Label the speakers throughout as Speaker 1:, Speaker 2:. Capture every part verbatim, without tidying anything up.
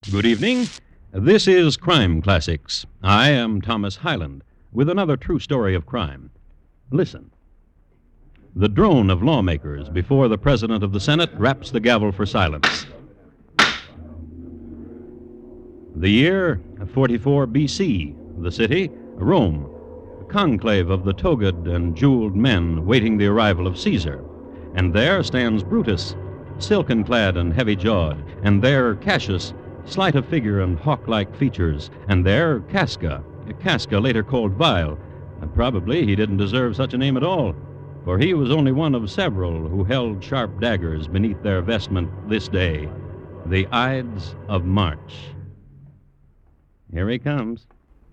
Speaker 1: Good evening. This is Crime Classics. I am Thomas Hyland with another true story of crime. Listen. The drone of lawmakers before the President of the Senate raps the gavel for silence. The year, forty-four B C. The city, Rome. A conclave of the togaed and jeweled men waiting the arrival of Caesar. And there stands Brutus, silken-clad and heavy-jawed. And there Cassius, slight of figure and hawk-like features. And there Casca, Casca later called Vile. And probably he didn't deserve such a name at all, for he was only one of several who held sharp daggers beneath their vestment this day, the Ides of March. Here he comes.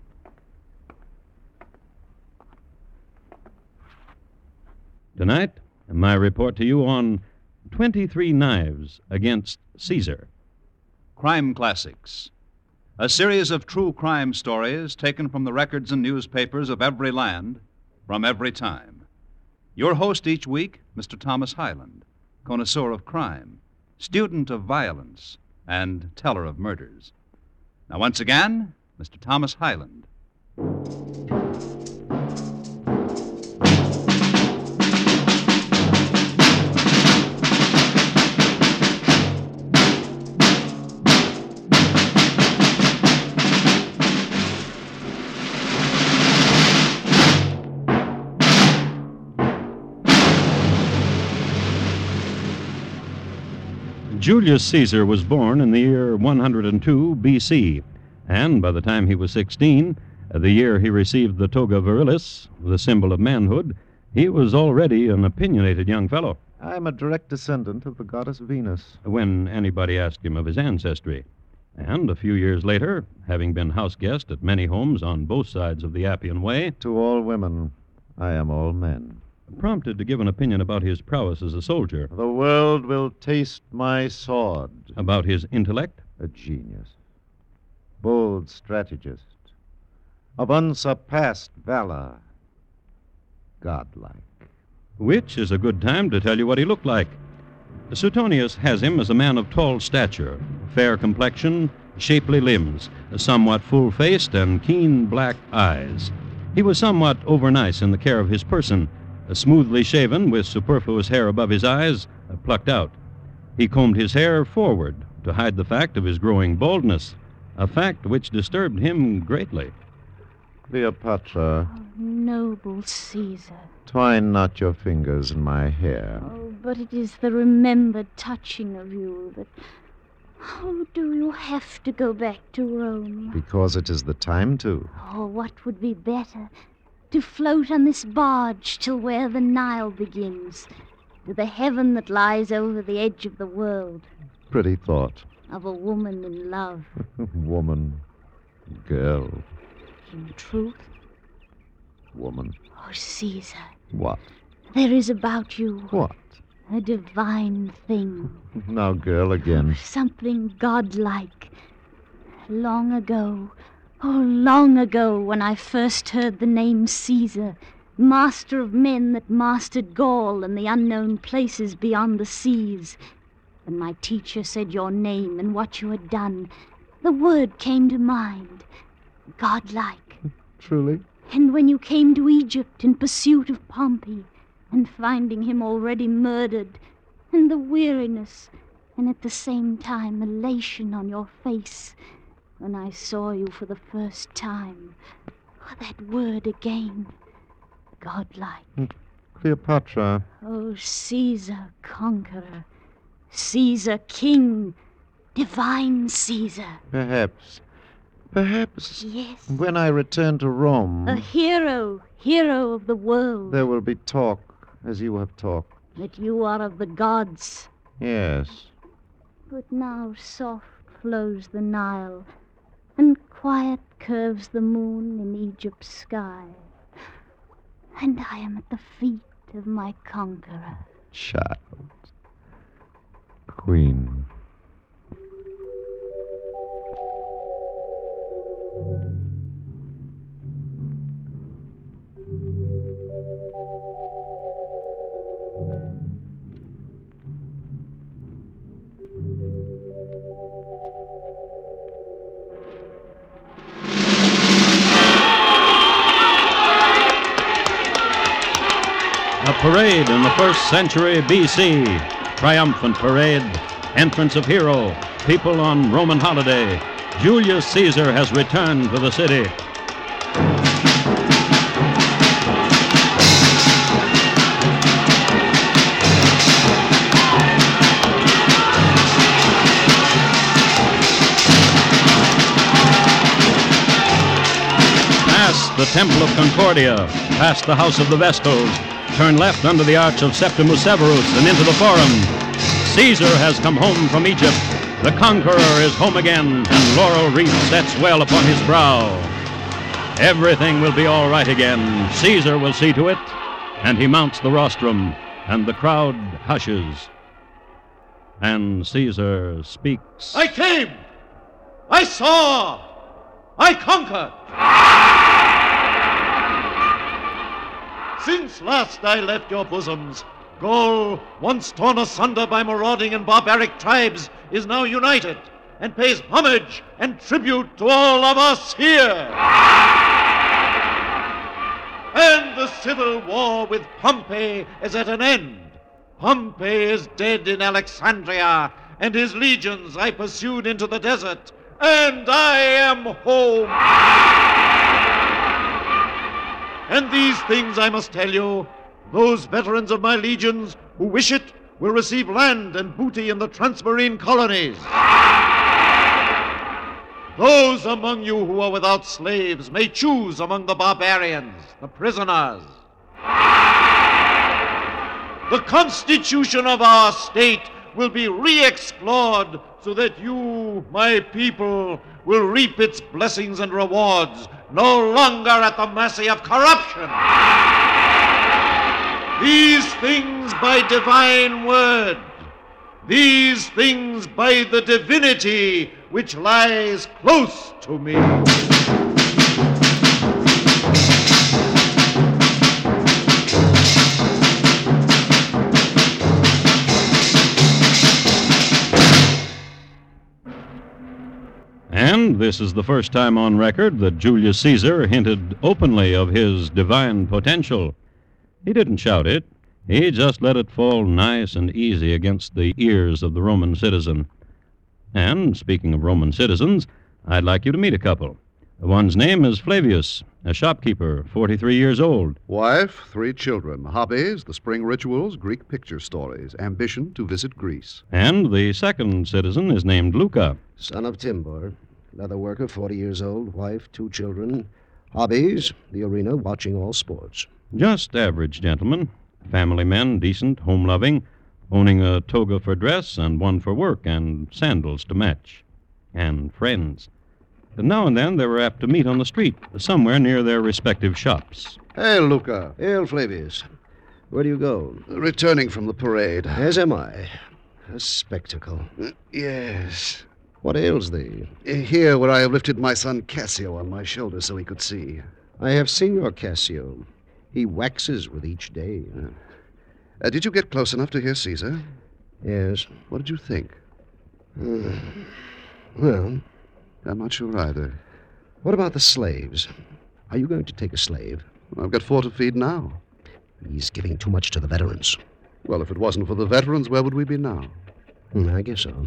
Speaker 1: Tonight, my report to you on twenty-three Knives Against Caesar.
Speaker 2: Crime Classics, a series of true crime stories taken from the records and newspapers of every land, from every time. Your host each week, Mister Thomas Hyland, connoisseur of crime, student of violence, and teller of murders. Now, once again, Mister Thomas Hyland.
Speaker 1: Julius Caesar was born in the year one hundred two B C, and by the time he was sixteen, the year he received the toga virilis, the symbol of manhood, he was already an opinionated young fellow.
Speaker 3: I'm a direct descendant of the goddess Venus.
Speaker 1: When anybody asked him of his ancestry. And a few years later, having been house guest at many homes on both sides of the Appian Way,
Speaker 3: To all women, I am all men.
Speaker 1: prompted to give an opinion about his prowess as a soldier,
Speaker 3: The world will taste my sword.
Speaker 1: about his intellect,
Speaker 3: A genius. Bold strategist. Of unsurpassed valor. Godlike.
Speaker 1: which is a good time to tell you what he looked like. Suetonius has him as a man of tall stature, fair complexion, shapely limbs, somewhat full-faced, and keen black eyes. He was somewhat overnice in the care of his person, smoothly shaven with superfluous hair above his eyes, plucked out. He combed his hair forward to hide the fact of his growing baldness, a fact which disturbed him greatly.
Speaker 3: Cleopatra,
Speaker 4: Oh, noble Caesar.
Speaker 3: twine not your fingers in my hair.
Speaker 4: Oh, but it is the remembered touching of you that... Oh, do you have to go back to Rome?
Speaker 3: Because it is the time to.
Speaker 4: Oh, what would be better? To float on this barge till where the Nile begins, to the heaven that lies over the edge of the world,
Speaker 3: Pretty thought.
Speaker 4: of a woman in love.
Speaker 3: Woman. Girl.
Speaker 4: In truth,
Speaker 3: Woman.
Speaker 4: oh, Caesar,
Speaker 3: What?
Speaker 4: there is about you
Speaker 3: What?
Speaker 4: a divine thing.
Speaker 3: Now, girl, again.
Speaker 4: Something godlike. Long ago, oh, long ago, when I first heard the name Caesar, master of men that mastered Gaul and the unknown places beyond the seas, when my teacher said your name and what you had done, the word came to mind. Godlike.
Speaker 3: Truly?
Speaker 4: And when you came to Egypt in pursuit of Pompey, and finding him already murdered, and the weariness, and at the same time elation on your face, when I saw you for the first time. Oh, that word again. Godlike.
Speaker 3: Cleopatra.
Speaker 4: Oh, Caesar conqueror. Caesar king. Divine Caesar.
Speaker 3: Perhaps. Perhaps.
Speaker 4: Yes.
Speaker 3: When I return to Rome,
Speaker 4: A hero. Hero of the world.
Speaker 3: there will be talk, as you have talked.
Speaker 4: That you are of the gods.
Speaker 3: Yes.
Speaker 4: But now soft flows the Nile, and quiet curves the moon in Egypt's sky. And I am at the feet of my conqueror.
Speaker 3: Child. Queen.
Speaker 1: parade in the first century B C. Triumphant parade, entrance of hero, people on Roman holiday. Julius Caesar has returned to the city. Past the Temple of Concordia, past the House of the Vestals, turn left under the Arch of Septimus Severus and into the Forum. Caesar has come home from Egypt. The conqueror is home again, and laurel wreath sets well upon his brow. Everything will be all right again. Caesar will see to it, and he mounts the rostrum, and the crowd hushes. And Caesar speaks.
Speaker 5: I came! I saw! I conquered! Since last I left your bosoms, Gaul, once torn asunder by marauding and barbaric tribes, is now united and pays homage and tribute to all of us here. And the civil war with Pompey is at an end. Pompey is dead in Alexandria, and his legions I pursued into the desert, and I am home. And these things I must tell you. Those veterans of my legions who wish it will receive land and booty in the transmarine colonies. Those among you who are without slaves may choose among the barbarians, the prisoners. The constitution of our state will be re-explored so that you, my people, will reap its blessings and rewards, no longer at the mercy of corruption. These things by divine word, these things by the divinity which lies close to me.
Speaker 1: And this is the first time on record that Julius Caesar hinted openly of his divine potential. He didn't shout it. He just let it fall nice and easy against the ears of the Roman citizen. And, speaking of Roman citizens, I'd like you to meet a couple. One's name is Flavius, a shopkeeper, forty-three years old.
Speaker 6: Wife, three children. Hobbies, the spring rituals, Greek picture stories. Ambition to visit Greece.
Speaker 1: And the second citizen is named Luca.
Speaker 7: Son of Timbor, leather worker, forty years old, wife, two children. Hobbies, the arena, watching all sports.
Speaker 1: Just average gentlemen. Family men, decent, home-loving, owning a toga for dress and one for work and sandals to match. And friends. But now and then they were apt to meet on the street, somewhere near their respective shops.
Speaker 6: Hey, Luca.
Speaker 7: Hail, Flavius. Where do you go?
Speaker 6: Returning from the parade.
Speaker 7: As am I. A spectacle.
Speaker 6: Uh, yes.
Speaker 7: What ails thee?
Speaker 6: Here, where I have lifted my son Cassio on my shoulder so he could see.
Speaker 7: I have seen your Cassio. He waxes with each day.
Speaker 6: Uh, did you get close enough to hear Caesar?
Speaker 7: Yes.
Speaker 6: What did you think?
Speaker 7: Uh, well,
Speaker 6: I'm not sure either.
Speaker 7: What about the slaves? Are you going to take a slave?
Speaker 6: I've got four to feed now.
Speaker 7: He's giving too much to the veterans.
Speaker 6: Well, if it wasn't for the veterans, where would we be now?
Speaker 7: Hmm, I guess so.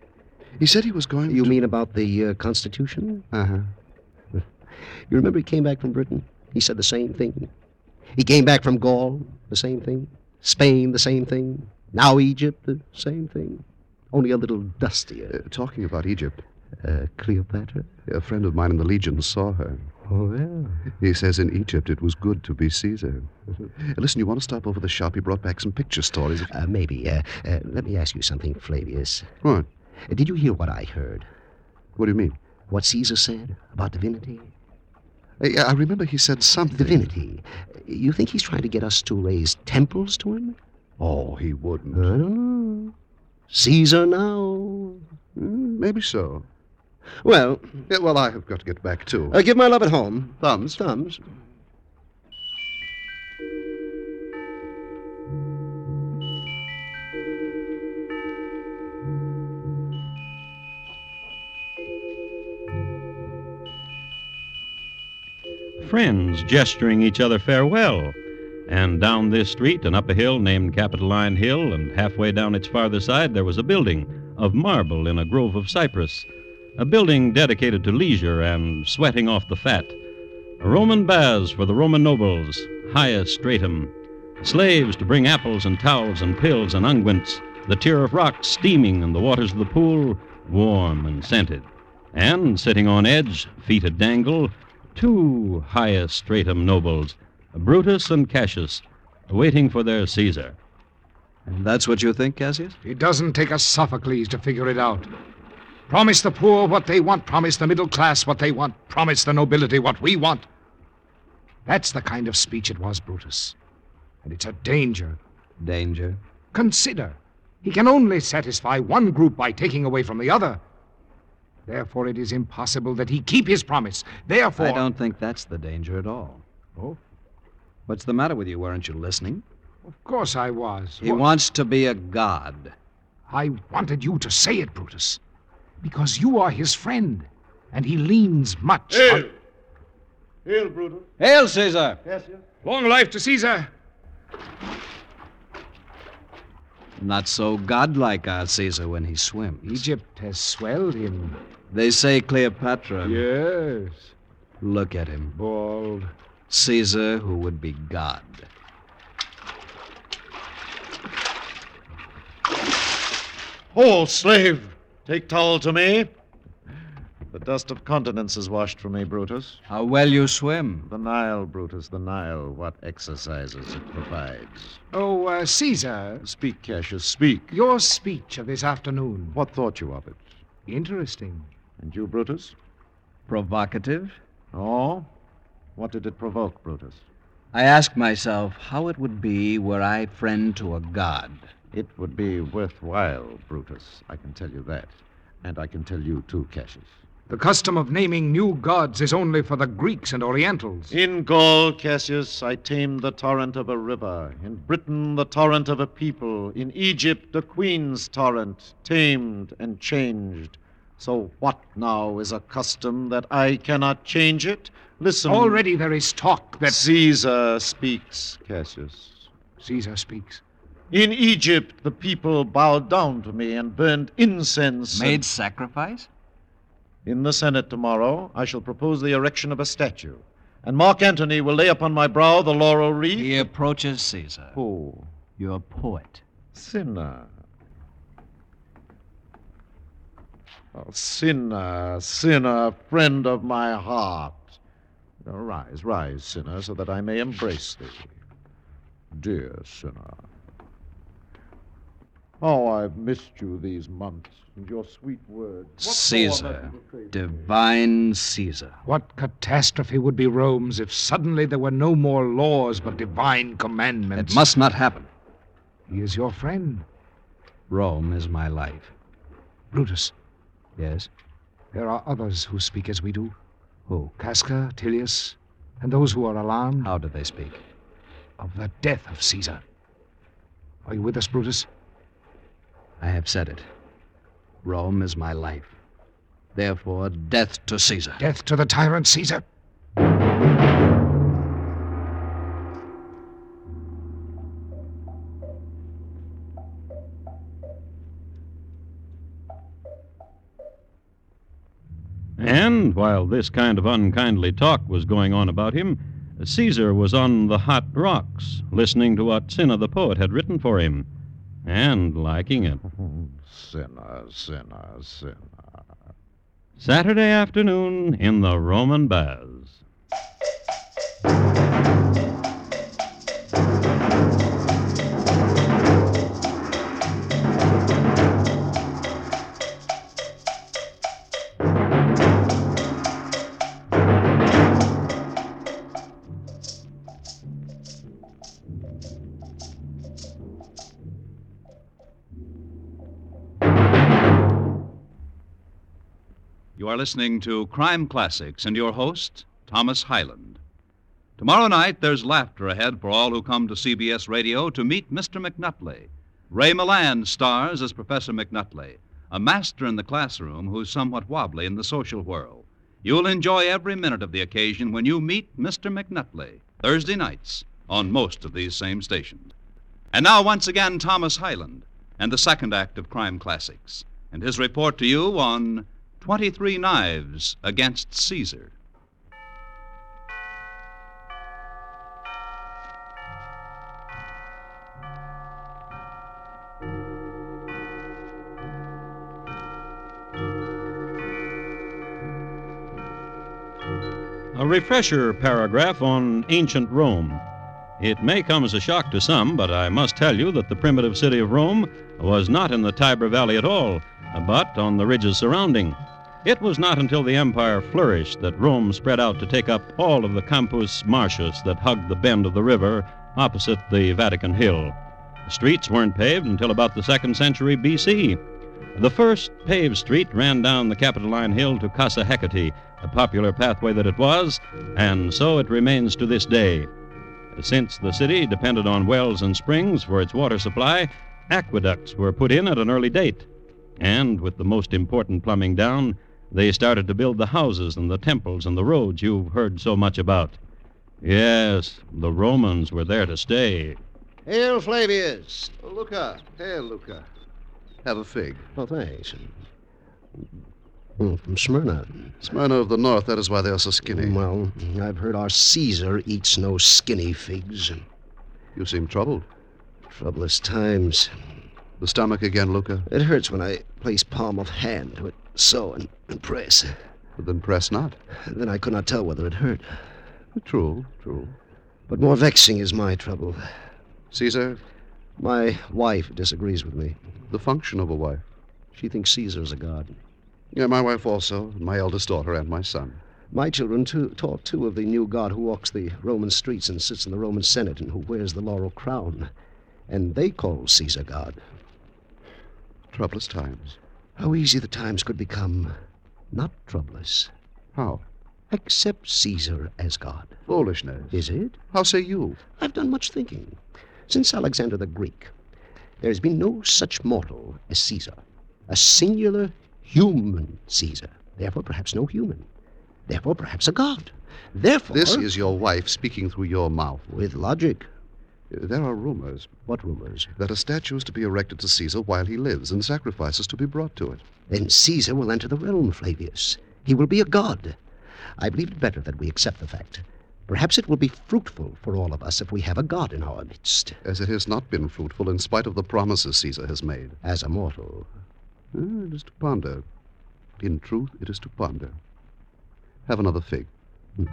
Speaker 6: He said he was going
Speaker 7: You
Speaker 6: to...
Speaker 7: mean about the uh, Constitution?
Speaker 6: Uh-huh.
Speaker 7: You remember he came back from Britain? He said the same thing. He came back from Gaul, the same thing. Spain, the same thing. Now Egypt, the same thing. Only a little dustier.
Speaker 6: Uh, talking about Egypt,
Speaker 7: Uh, Cleopatra?
Speaker 6: a friend of mine in the Legion saw her.
Speaker 7: Oh, yeah.
Speaker 6: He says in Egypt it was good to be Caesar. Uh, listen, you want to stop over the shop? He brought back some picture stories.
Speaker 7: Uh, maybe. Uh, uh, let me ask you something, Flavius.
Speaker 6: What?
Speaker 7: Uh, did you hear what I heard?
Speaker 6: What do you mean?
Speaker 7: What Caesar said about divinity?
Speaker 6: I, I remember he said something.
Speaker 7: Divinity. You think he's trying to get us to raise temples to him?
Speaker 6: Oh, he wouldn't.
Speaker 7: I don't know. Caesar now.
Speaker 6: Mm, maybe so.
Speaker 7: Well,
Speaker 6: Yeah, well, I have got to get back, too.
Speaker 7: uh, give my love at home.
Speaker 6: Thumbs.
Speaker 7: Thumbs.
Speaker 1: Friends gesturing each other farewell. And down this street and up a hill named Capitoline Hill, and halfway down its farther side, there was a building of marble in a grove of cypress, a building dedicated to leisure and sweating off the fat. Roman baths for the Roman nobles, highest stratum, slaves to bring apples and towels and pills and unguents, the tier of rocks steaming and the waters of the pool warm and scented. And sitting on edge, feet a dangle, two highest stratum nobles, Brutus and Cassius, waiting for their Caesar.
Speaker 2: And that's what you think, Cassius?
Speaker 8: It doesn't take a Sophocles to figure it out. Promise the poor what they want, promise the middle class what they want, promise the nobility what we want. That's the kind of speech it was, Brutus. And it's a danger.
Speaker 2: Danger?
Speaker 8: Consider, he can only satisfy one group by taking away from the other. Therefore, it is impossible that he keep his promise. Therefore...
Speaker 2: I don't think that's the danger at all.
Speaker 8: Oh?
Speaker 2: What's the matter with you? Weren't you listening?
Speaker 8: Of course I was.
Speaker 2: He
Speaker 8: What-
Speaker 2: wants to be a god.
Speaker 8: I wanted you to say it, Brutus, because you are his friend, and he leans much
Speaker 5: Hail!
Speaker 8: on...
Speaker 5: Hail, Brutus.
Speaker 2: Hail, Caesar!
Speaker 5: Cassius.
Speaker 8: Long life to Caesar!
Speaker 2: Not so godlike, our Caesar, when he swims.
Speaker 8: Egypt has swelled him.
Speaker 2: They say Cleopatra.
Speaker 8: Yes.
Speaker 2: Look at him.
Speaker 8: Bald.
Speaker 2: Caesar, who would be God.
Speaker 5: Hold, slave. Take towel to me. The dust of continents is washed from me, Brutus.
Speaker 2: How well you swim.
Speaker 3: The Nile, Brutus, the Nile. What exercises it provides.
Speaker 8: Oh, uh, Caesar,
Speaker 3: Speak, Cassius, speak.
Speaker 8: your speech of this afternoon.
Speaker 3: What thought you of it?
Speaker 8: Interesting.
Speaker 3: And you, Brutus?
Speaker 2: Provocative?
Speaker 3: Oh? What did it provoke, Brutus?
Speaker 2: I ask myself how it would be were I friend to a god.
Speaker 3: It would be worthwhile, Brutus. I can tell you that. And I can tell you, too, Cassius.
Speaker 8: The custom of naming new gods is only for the Greeks and Orientals.
Speaker 5: In Gaul, Cassius, I tamed the torrent of a river. In Britain, the torrent of a people. In Egypt, the queen's torrent, tamed and changed. So what now is a custom that I cannot change it? Listen.
Speaker 8: Already there is talk that...
Speaker 5: Caesar speaks, Cassius.
Speaker 8: Caesar speaks.
Speaker 5: In Egypt, the people bowed down to me and burned incense. and-
Speaker 2: Made sacrifice?
Speaker 5: In the Senate tomorrow, I shall propose the erection of a statue. And Mark Antony will lay upon my brow the laurel wreath.
Speaker 2: He approaches Caesar.
Speaker 5: Who?
Speaker 2: Your poet.
Speaker 5: Sinner. Oh, sinner, sinner, friend of my heart. Now, rise, rise, sinner, so that I may embrace thee. Dear sinner. Oh, I've missed you these months, and your sweet words. What more
Speaker 2: Caesar.
Speaker 5: must you say?
Speaker 2: Divine Caesar.
Speaker 8: What catastrophe would be Rome's if suddenly there were no more laws but divine commandments?
Speaker 2: It must not happen.
Speaker 8: He is your friend.
Speaker 2: Rome is my life.
Speaker 8: Brutus,
Speaker 2: Yes?
Speaker 8: there are others who speak as we do.
Speaker 2: Who?
Speaker 8: Casca, Tilius, and those who are alarmed
Speaker 2: How do they speak?
Speaker 8: of the death of Caesar. Are you with us, Brutus?
Speaker 2: I have said it. Rome is my life. Therefore, death to Caesar.
Speaker 8: Death to the tyrant Caesar.
Speaker 1: And while this kind of unkindly talk was going on about him, Caesar was on the hot rocks, listening to what Cinna the poet had written for him, and liking it.
Speaker 3: Sinner, sinner, sinner.
Speaker 1: Saturday afternoon in the Roman baths.
Speaker 2: You are listening to Crime Classics and your host, Thomas Hyland. Tomorrow night, there's laughter ahead for all who come to C B S Radio to meet Mister McNutley. Ray Milland stars as Professor McNutley, a master in the classroom who's somewhat wobbly in the social whirl. You'll enjoy every minute of the occasion when you meet Mister McNutley, Thursday nights on most of these same stations. And now, once again, Thomas Hyland and the second act of Crime Classics, and his report to you on twenty-three Knives Against Caesar.
Speaker 1: A refresher paragraph on ancient Rome. It may come as a shock to some, but I must tell you that the primitive city of Rome was not in the Tiber Valley at all, but on the ridges surrounding. It was not until the empire flourished that Rome spread out to take up all of the Campus Martius that hugged the bend of the river opposite the Vatican Hill. The streets weren't paved until about the second century B C. The first paved street ran down the Capitoline Hill to Casa Hecate, a popular pathway that it was, and so it remains to this day. Since the city depended on wells and springs for its water supply, aqueducts were put in at an early date. And with the most important plumbing down, they started to build the houses and the temples and the roads you've heard so much about. Yes, the Romans were there to stay.
Speaker 7: Hail, Flavius.
Speaker 6: Oh, Luca. Hail, Luca. Have a fig.
Speaker 7: Oh, thanks. Mm, from Smyrna.
Speaker 6: Smyrna of the North, that is why they are so skinny.
Speaker 7: Well, I've heard our Caesar eats no skinny figs.
Speaker 6: You seem troubled.
Speaker 7: Troublous times.
Speaker 6: The stomach again, Luca?
Speaker 7: It hurts when I place palm of hand to it, so, and, and press.
Speaker 6: But then press not.
Speaker 7: Then I could not tell whether it hurt.
Speaker 6: True, true.
Speaker 7: But more vexing is my trouble.
Speaker 6: Caesar?
Speaker 7: My wife disagrees with me.
Speaker 6: The function of a wife.
Speaker 7: She thinks Caesar's a god.
Speaker 6: Yeah, my wife also, my eldest daughter, and my son.
Speaker 7: My children, too, taught, too, of the new god who walks the Roman streets and sits in the Roman Senate and who wears the laurel crown. And they call Caesar god.
Speaker 6: Troublous times.
Speaker 7: How easy the times could become. Not troublous.
Speaker 6: How?
Speaker 7: Accept Caesar as god.
Speaker 6: Foolishness.
Speaker 7: Is it?
Speaker 6: How say you?
Speaker 7: I've done much thinking. Since Alexander the Greek, there has been no such mortal as Caesar. A singular human Caesar. Therefore, perhaps no human. Therefore, perhaps a god. Therefore...
Speaker 6: This is your wife speaking through your mouth.
Speaker 7: With logic.
Speaker 6: There are rumors.
Speaker 7: What rumors?
Speaker 6: That a statue is to be erected to Caesar while he lives, and sacrifices to be brought to it.
Speaker 7: Then Caesar will enter the realm, Flavius. He will be a god. I believe it better that we accept the fact. Perhaps it will be fruitful for all of us if we have a god in our midst.
Speaker 6: As it has not been fruitful in spite of the promises Caesar has made.
Speaker 7: As a mortal.
Speaker 6: Uh, it is to ponder. In truth, it is to ponder. Have another fig.
Speaker 7: Hmm.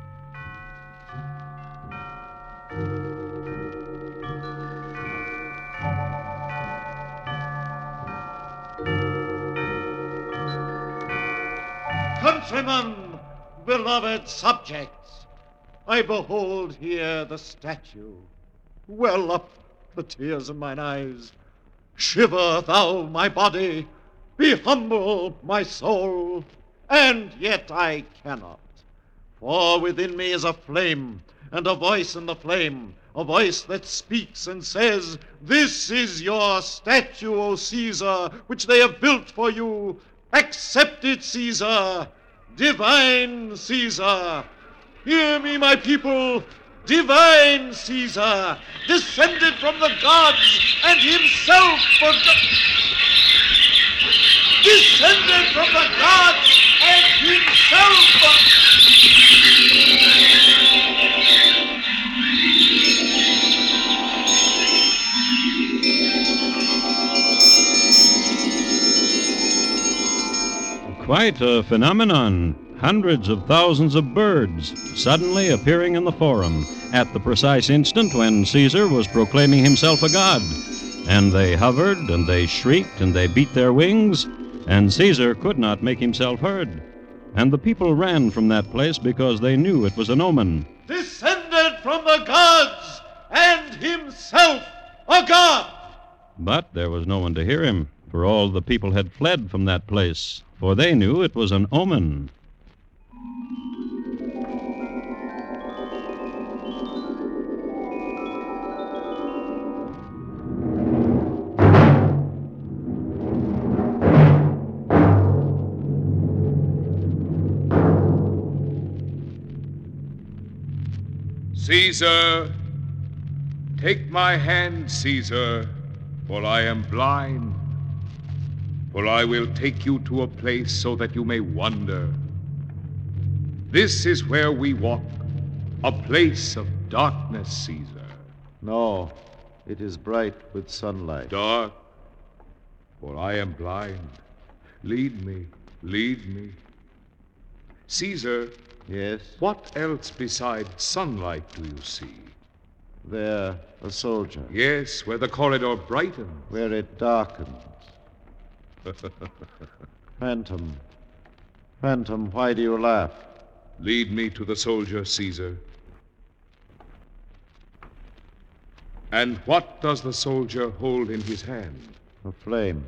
Speaker 5: Countrymen, beloved subjects, I behold here the statue. Well up the tears in mine eyes. Shiver thou my body, be humble my soul, and yet I cannot. For within me is a flame, and a voice in the flame, a voice that speaks and says, This is your statue, O Caesar, which they have built for you. Accept it, Caesar, divine Caesar. Hear me, my people, divine Caesar, descended from the gods and himself forgot. Descended from the gods and himself
Speaker 1: Quite a phenomenon. Hundreds of thousands of birds suddenly appearing in the forum at the precise instant when Caesar was proclaiming himself a god. And they hovered, and they shrieked, and they beat their wings, and Caesar could not make himself heard. And the people ran from that place because they knew it was an omen.
Speaker 5: Descended from the gods and himself a god.
Speaker 1: But there was no one to hear him, for all the people had fled from that place, for they knew it was an omen.
Speaker 9: Caesar,
Speaker 8: Take my hand, Caesar, for I am blind. For I will take you to a place so that you may wonder. This is where we walk, a place of darkness, Caesar.
Speaker 3: No, it is bright with sunlight.
Speaker 8: Dark, for I am blind. Lead me, lead me. Caesar,
Speaker 3: Yes?
Speaker 8: what else besides sunlight do you see?
Speaker 3: There, a soldier.
Speaker 8: Yes, where the corridor brightens.
Speaker 3: Where it darkens. Phantom. Phantom, why do you laugh?
Speaker 8: Lead me to the soldier, Caesar. And what does the soldier hold in his hand?
Speaker 3: A flame.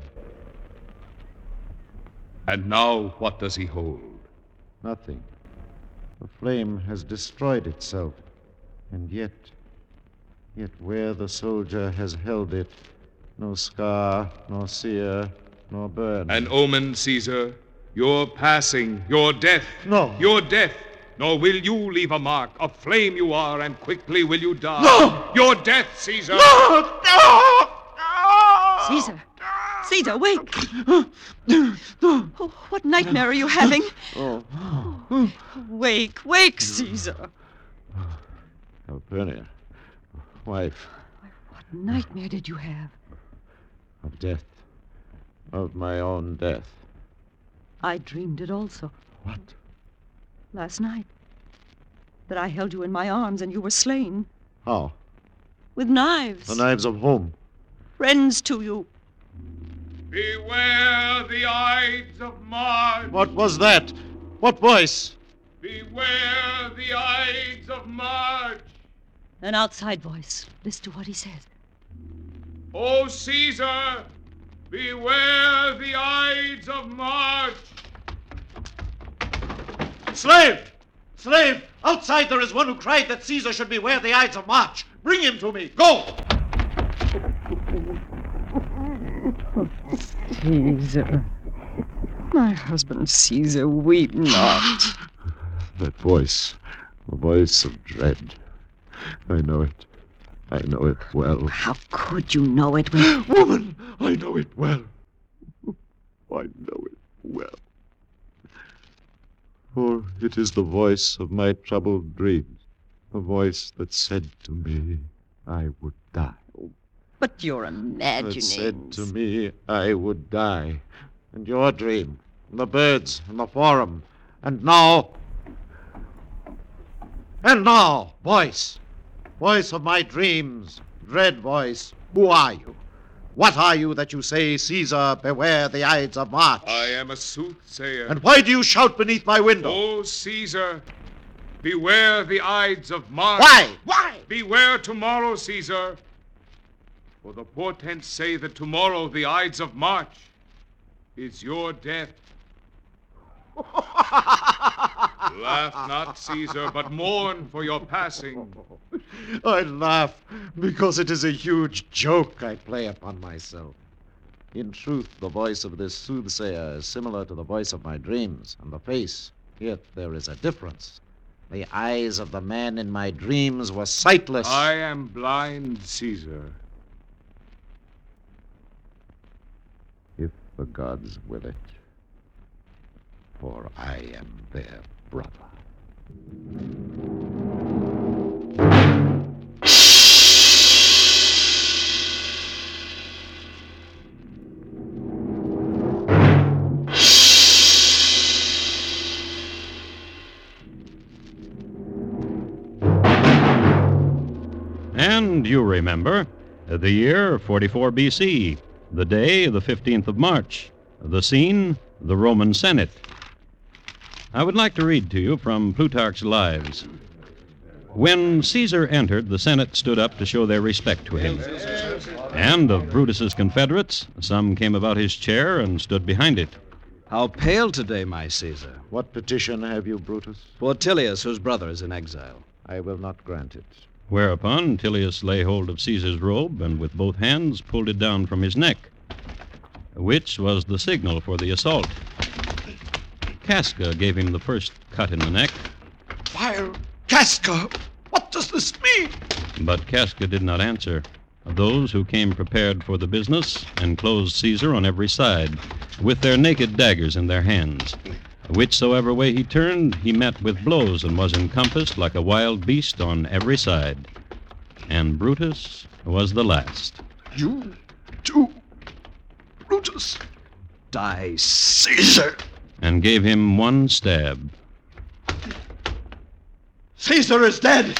Speaker 8: And now what does he hold?
Speaker 3: Nothing. The flame has destroyed itself. And yet, yet where the soldier has held it, no scar, nor sear, nor burn.
Speaker 8: An omen, Caesar. Your passing, your death.
Speaker 5: No.
Speaker 8: Your death. Nor will you leave a mark. A flame you are, and quickly will you die.
Speaker 5: No!
Speaker 8: Your death, Caesar.
Speaker 5: No! No!
Speaker 9: Caesar! Caesar, wake! Oh, what nightmare are you having?
Speaker 3: Oh,
Speaker 9: Wake, wake, Caesar!
Speaker 3: Calpurnia, wife
Speaker 9: What nightmare did you have?
Speaker 3: of death, of my own death.
Speaker 9: I dreamed it also,
Speaker 3: What?
Speaker 9: last night. That I held you in my arms and you were slain.
Speaker 3: How?
Speaker 9: With knives.
Speaker 3: The knives of whom?
Speaker 9: Friends to you.
Speaker 8: Beware the Ides of March.
Speaker 5: What was that? What voice?
Speaker 8: Beware the Ides of March.
Speaker 9: An outside voice. Listen to what he says.
Speaker 8: O Caesar, beware the Ides of March.
Speaker 5: Slave! Slave! Outside there is one who cried that Caesar should beware the Ides of March. Bring him to me. Go!
Speaker 9: Caesar. My husband Caesar, weep not.
Speaker 3: That voice, a voice of dread. I know it. I know it well.
Speaker 9: How could you know it when...
Speaker 5: Woman, I know it well.
Speaker 3: I know it well. For it is the voice of my troubled dreams, a voice that said to me, I would die.
Speaker 9: But you're
Speaker 3: That
Speaker 9: imagining.
Speaker 3: said to me, I would die. And your dream, and the birds, and the forum, and now... And now, voice, voice of my dreams, dread voice, who are you? What are you that you say, Caesar, beware the Ides of March?
Speaker 8: I am a soothsayer.
Speaker 5: And why do you shout beneath my window?
Speaker 8: O Caesar, beware the Ides of March.
Speaker 5: Why? Why?
Speaker 8: Beware tomorrow, Caesar. For the portents say that tomorrow the Ides of March is your death. Laugh not, Caesar, but mourn for your passing.
Speaker 3: I laugh because it is a huge joke I play upon myself. In truth, the voice of this soothsayer is similar to the voice of my dreams, and the face, yet there is a difference. The eyes of the man in my dreams were sightless.
Speaker 8: I am blind, Caesar.
Speaker 3: If the gods will it, for I am their brother.
Speaker 1: And you remember, the year forty-four B C, the day the fifteenth of March, the scene, the Roman Senate. I would like to read to you from Plutarch's Lives. When Caesar entered, the Senate stood up to show their respect to him. And of Brutus's confederates, some came about his chair and stood behind it.
Speaker 10: How pale today, my Caesar.
Speaker 3: What petition have you, Brutus?
Speaker 10: For Tilius, whose brother is in exile.
Speaker 3: I will not grant it.
Speaker 1: Whereupon Tilius lay hold of Caesar's robe and with both hands pulled it down from his neck, which was the signal for the assault. Casca gave him the first cut in the neck.
Speaker 5: Vile Casca! What does this mean?
Speaker 1: But Casca did not answer. Those who came prepared for the business enclosed Caesar on every side, with their naked daggers in their hands. Whichsoever way he turned, he met with blows and was encompassed like a wild beast on every side. And Brutus was the last.
Speaker 7: You too, Brutus. Die, Caesar.
Speaker 1: And gave him one stab.
Speaker 5: Caesar is dead!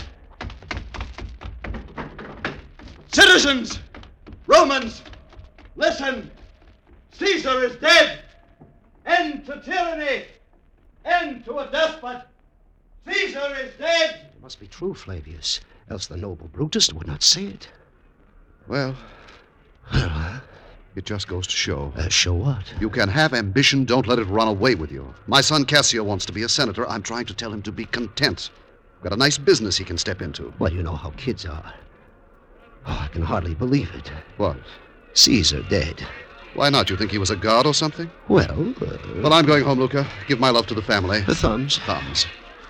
Speaker 5: Citizens! Romans! Listen! Caesar is dead! End to tyranny! End to a despot! Caesar is dead!
Speaker 7: It must be true, Flavius, else the noble Brutus would not say it.
Speaker 6: Well,
Speaker 7: Well, uh,
Speaker 6: it just goes to show.
Speaker 7: uh, show what?
Speaker 6: You can have ambition, don't let it run away with you. My son Cassio wants to be a senator. I'm trying to tell him to be content. Got a nice business he can step into.
Speaker 7: Well, you know how kids are. Oh, I can hardly believe it.
Speaker 6: What?
Speaker 7: Caesar dead.
Speaker 6: Why not? You think he was a god or something?
Speaker 7: Well, uh,
Speaker 6: Well, I'm going home, Luca. Give my love to the family.
Speaker 7: the thumbs.
Speaker 6: Thumbs.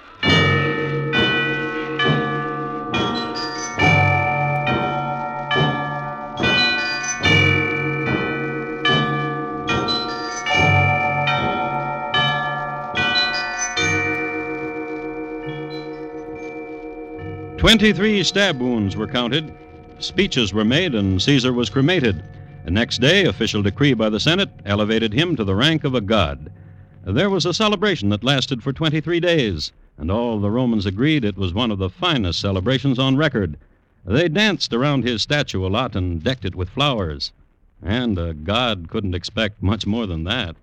Speaker 1: Twenty-three stab wounds were counted. Speeches were made, and Caesar was cremated. The next day, official decree by the Senate elevated him to the rank of a god. There was a celebration that lasted for twenty-three days, and all the Romans agreed it was one of the finest celebrations on record. They danced around his statue a lot and decked it with flowers. And a god couldn't expect much more than that.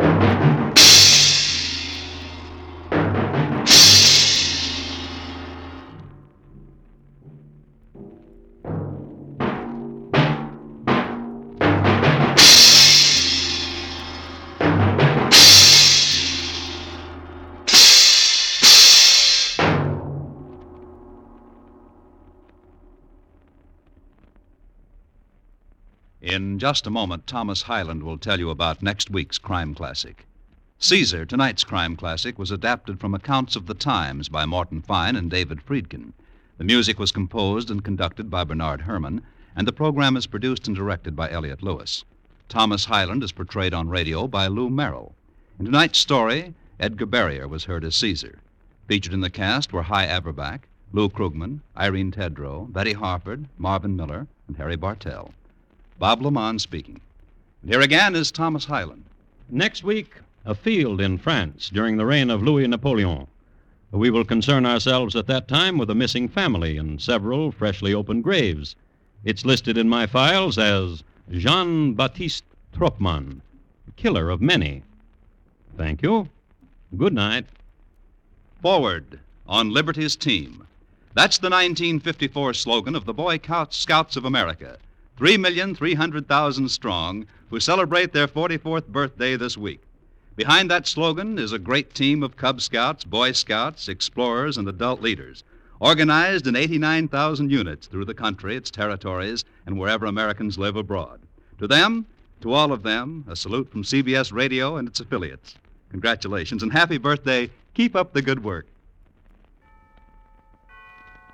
Speaker 2: In just a moment, Thomas Hyland will tell you about next week's crime classic. Caesar, tonight's crime classic, was adapted from Accounts of the Times by Morton Fine and David Friedkin. The music was composed and conducted by Bernard Herrmann, and the program is produced and directed by Elliott Lewis. Thomas Hyland is portrayed on radio by Lou Merrill. In tonight's story, Edgar Barrier was heard as Caesar. Featured in the cast were Hy Averback, Lou Krugman, Irene Tedrow, Betty Harford, Marvin Miller, and Harry Bartell. Bob Lamont speaking. And here again is Thomas Hyland.
Speaker 1: Next week, a field in France during the reign of Louis Napoleon. We will concern ourselves at that time with a missing family and several freshly opened graves. It's listed in my files as Jean-Baptiste Tropman, killer of many. Thank you. Good night.
Speaker 2: Forward on Liberty's team. That's the nineteen fifty-four slogan of the Boy Scouts of America. Three million three hundred thousand strong, who celebrate their forty-fourth birthday this week. Behind that slogan is a great team of Cub Scouts, Boy Scouts, explorers, and adult leaders, organized in eighty-nine thousand units through the country, its territories, and wherever Americans live abroad. To them, to all of them, a salute from C B S Radio and its affiliates. Congratulations and happy birthday. Keep up the good work.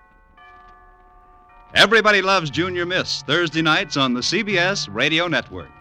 Speaker 2: Everybody Loves Junior Miss, Thursday nights on the C B S Radio Network.